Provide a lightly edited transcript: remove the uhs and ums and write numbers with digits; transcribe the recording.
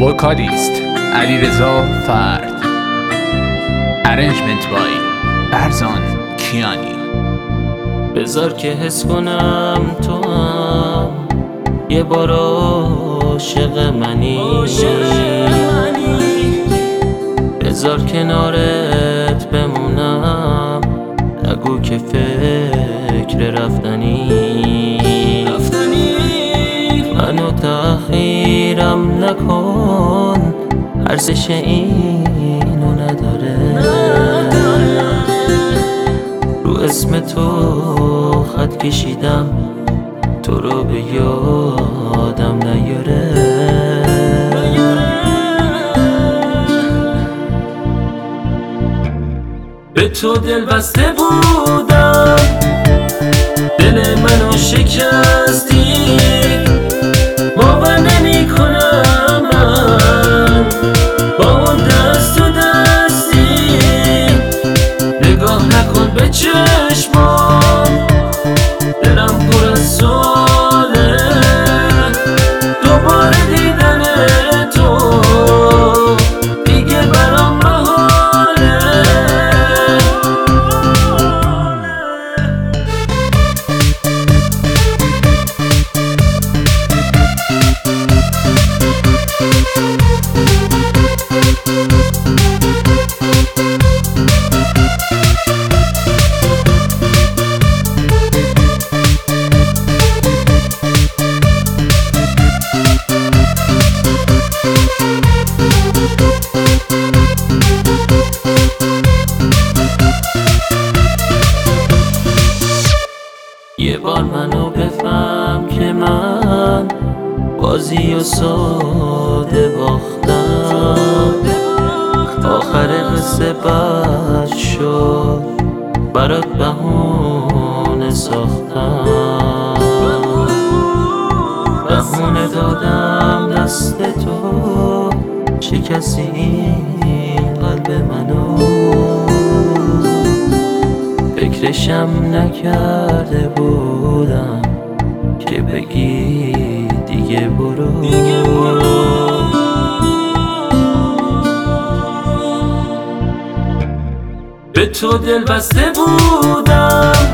وکالیست علیرضا فرد، ارنجمنت بای ارزان کیانی. بذار که حس کنم تو هم یه بار عاشق منی، بذار کنارت بمونم، نگو که فکر رفتنی. منو تأخیرم نکن، ارزش اینو نداره. رو اسم تو خط کشیدم، تو رو به یادم نیاره. به تو دل بسته بودم، دل منو شکستی. باور نمی کنم من با اون دست و دستی. نگاه نکن به چشمام، دلم پر از سواله. دوباره دیدن تو دیگه برام محاله. یه بار منو بفهم که من بازی و ساده باختم. آخر قصه بد شد، برات بهونه ساختم. بهونه دادم دست تو، شکستی این قلب منو. فکرشم نکرده بودم که بگی دیگه برو. به تو دل بسته بودم،